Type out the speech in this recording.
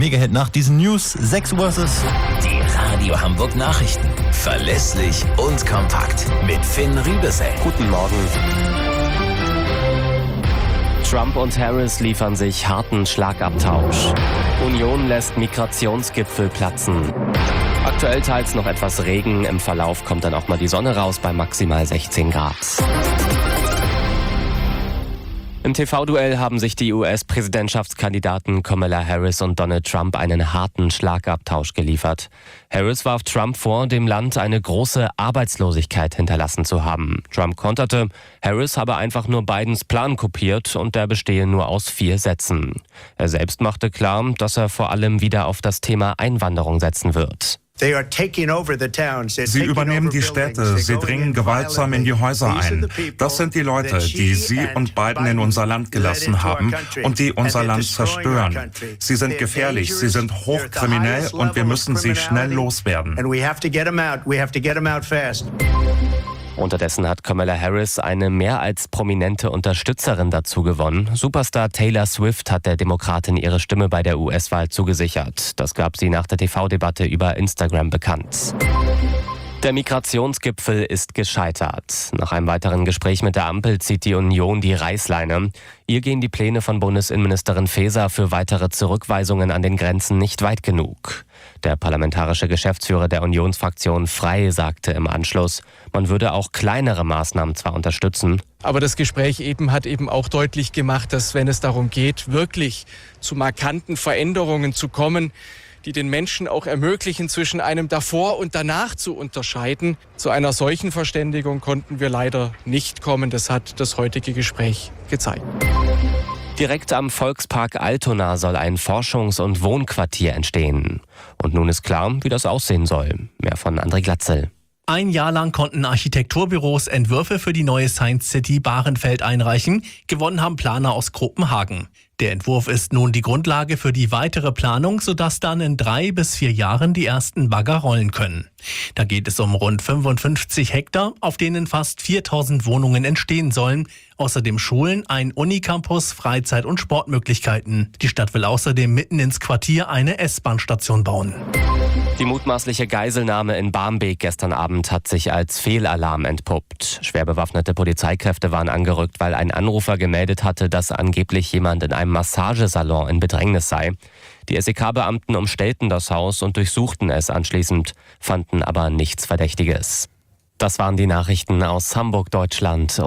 Mega-Hit nach diesen News. 6 Uhr ist es. Die Radio Hamburg Nachrichten. Verlässlich und kompakt. Mit Finn Riebesell. Guten Morgen. Trump und Harris liefern sich harten Schlagabtausch. Union lässt Migrationsgipfel platzen. Aktuell teils noch etwas Regen. Im Verlauf kommt dann auch mal die Sonne raus bei maximal 16 Grad. Im TV-Duell haben sich die US-Präsidentschaftskandidaten Kamala Harris und Donald Trump einen harten Schlagabtausch geliefert. Harris warf Trump vor, dem Land eine große Arbeitslosigkeit hinterlassen zu haben. Trump konterte, Harris habe einfach nur Bidens Plan kopiert und der bestehe nur aus 4 Sätzen. Er selbst machte klar, dass er vor allem wieder auf das Thema Einwanderung setzen wird. Sie übernehmen die Städte, sie dringen gewaltsam in die Häuser ein. Das sind die Leute, die Sie und Biden in unser Land gelassen haben und die unser Land zerstören. Sie sind gefährlich, sie sind hochkriminell und wir müssen sie schnell loswerden. Unterdessen hat Kamala Harris eine mehr als prominente Unterstützerin dazu gewonnen. Superstar Taylor Swift hat der Demokratin ihre Stimme bei der US-Wahl zugesichert. Das gab sie nach der TV-Debatte über Instagram bekannt. Der Migrationsgipfel ist gescheitert. Nach einem weiteren Gespräch mit der Ampel zieht die Union die Reißleine. Ihr gehen die Pläne von Bundesinnenministerin Faeser für weitere Zurückweisungen an den Grenzen nicht weit genug. Der parlamentarische Geschäftsführer der Unionsfraktion Frei sagte im Anschluss, man würde auch kleinere Maßnahmen zwar unterstützen. Aber das Gespräch hat auch deutlich gemacht, dass wenn es darum geht, wirklich zu markanten Veränderungen zu kommen, die den Menschen auch ermöglichen, zwischen einem davor und danach zu unterscheiden. Zu einer solchen Verständigung konnten wir leider nicht kommen. Das hat das heutige Gespräch gezeigt. Direkt am Volkspark Altona soll ein Forschungs- und Wohnquartier entstehen. Und nun ist klar, wie das aussehen soll. Mehr von André Glatzel. Ein Jahr lang konnten Architekturbüros Entwürfe für die neue Science City Bahrenfeld einreichen. Gewonnen haben Planer aus Kopenhagen. Der Entwurf ist nun die Grundlage für die weitere Planung, sodass dann in 3 bis 4 Jahren die ersten Bagger rollen können. Da geht es um rund 55 Hektar, auf denen fast 4000 Wohnungen entstehen sollen. Außerdem Schulen, ein Unicampus, Freizeit- und Sportmöglichkeiten. Die Stadt will außerdem mitten ins Quartier eine S-Bahn-Station bauen. Die mutmaßliche Geiselnahme in Barmbek gestern Abend hat sich als Fehlalarm entpuppt. Schwer bewaffnete Polizeikräfte waren angerückt, weil ein Anrufer gemeldet hatte, dass angeblich jemand in einem Massagesalon in Bedrängnis sei. Die SEK-Beamten umstellten das Haus und durchsuchten es anschließend, fanden aber nichts Verdächtiges. Das waren die Nachrichten aus Hamburg, Deutschland.